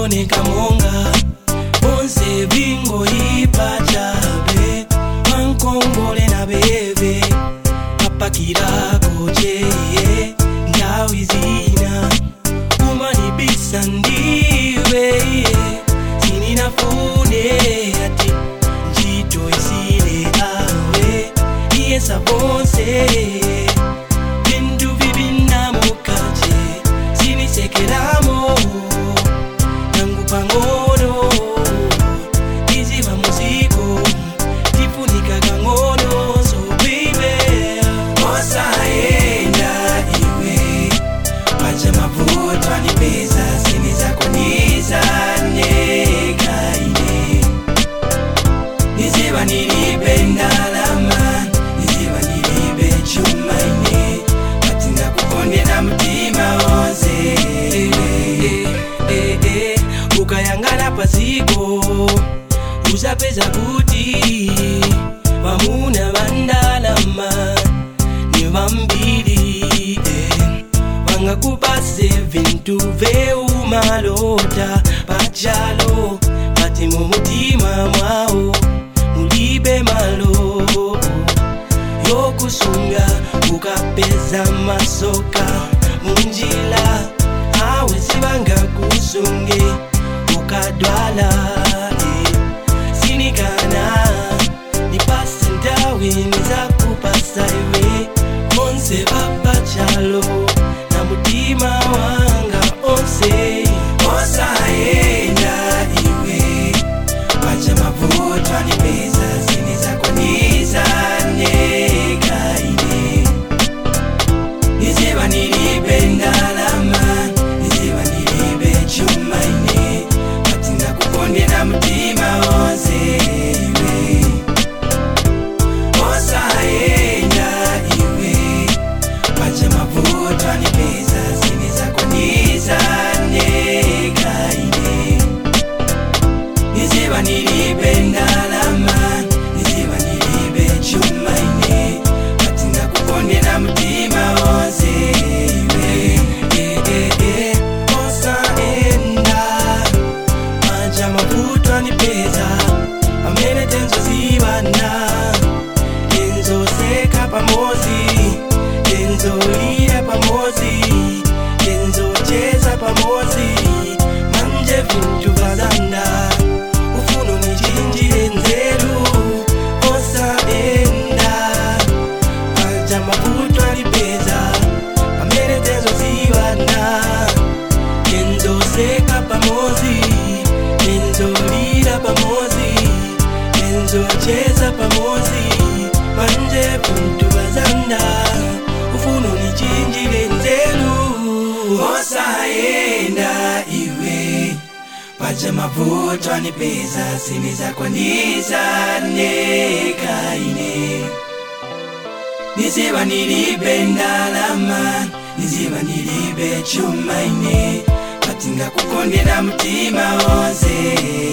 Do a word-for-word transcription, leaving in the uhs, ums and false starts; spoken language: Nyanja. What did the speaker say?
tioneka monga bonse bingo ipachabe wankongole na bebe apakirako cheye ndawi zina umanibisa ndiwe sininafune ati njito isile awe iyesa bonse bindu vibina mukache sinisekeramo nangu pangono iziva muziko tifunika kangono so baby osaenda iwe pacha mavuto anipesa sinizakoniza negaine niziva nilibe ndalama niziva nilibe chumaine patinga kukondera mutima wonse ukayangala pasiko uzapeza kuti vamuna vandalama ni vambili vangakupase vintu veumalota pachalo pati mumutima mwao mulibe malo yokusunga ukapeza masoka munjila awe sivanga kusunge ukadwala sinikana nipase ndawe nizakupasa iwe onse papachalo na mutima wanga onse osaenda iwe pacha mavuto anipesa sinizakoniza negaine niziva nilibe ndalama niziva nilibe chumaine patinga kukondera mutima wonse iwe osaenda iwe pacha mavuto anipesa sinizakoniza negaine niziva nilibe ndalama niziva nilibe chumaine patinga kukondera mutima wonse iwe osaenda pacha mavuto anipesa amene tenzozivana tenzoseka pamozi tenzolira pamozi tenzocheza pamozi manje vintu vazanda ufuno nichinjire nzeru osaenda pacha mavuto alipeza amene tenzozivana tenzoseka pamozi tenzolira pamozi tenzocheza pamozi manje vintu vazanda ufuno nichinjire nzeru osaenda iwe pacha mavuto anipesa sinizakoniza negaine niziva nilibe ndalama niziva nilibe chumaine patinga kukondera mutima wonse